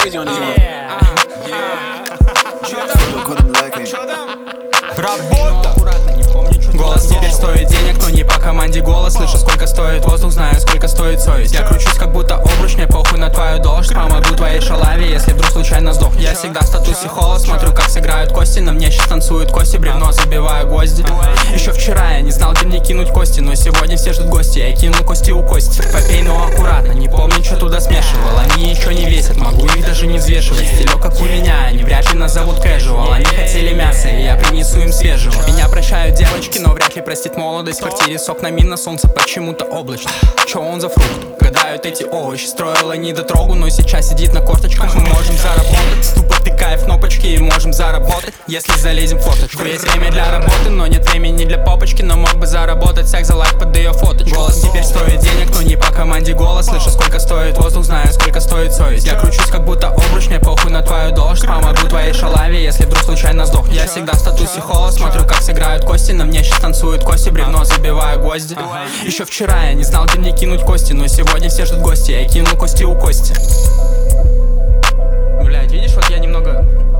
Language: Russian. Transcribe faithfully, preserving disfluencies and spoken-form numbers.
crazy on this one. Работа! Голос теперь стоит денег, но не по команде голос. Слышу, сколько стоит воздух, знаю, сколько стоит совесть. Я кручусь, как будто обруч, мне похуй на твою дождь. Помогу твоей шалаве, если вдруг случайно сдох. Я всегда в статусе холод, смотрю, как сыграют кости. На мне сейчас танцуют кости, бревно забиваю гвозди. Еще вчера я не знал, где мне кинуть кости, но сегодня все ждут гости. Я кинул кости у кости. Попей, но аккуратно, не помню, что туда смешивал. Они ничего не весят, могу их даже не взвешивать. Стилек как у меня, они вряд ли назовут casual. Они хотели мясо, и я принесу им свежего. Меня прощают девочки, но вряд ли простит молодость. В квартире сок на мин, на солнце почему-то облачно. Чё он за фрукт? Гадают эти овощи. Строила недотрогу, но сейчас сидит на корточках. Мы можем заработать, тупо тыкая в кнопочки, и можем заработать, если залезем в форточку. Есть время для работы, но нет времени для попочки. Но мог бы заработать всяк за лайк под ее фоточку. Голос теперь стоит денег, но не по команде голос. Слышу, сколько стоит воздух, знаю, сколько стоит совесть. Я кручусь, как будто обруч, мне похуй на твою дождь. Помогу твоей шалаве, если вдруг случайно сдох. Я всегда в статусе холод, смотрю, как сыграют кости. На мне сейчас танцуют кости, бревно забиваю гвозди. Еще вчера я не знал, где мне кинуть кости, но сегодня все ждут гости. Я кинул кости у кости. Блять, видишь, вот я немного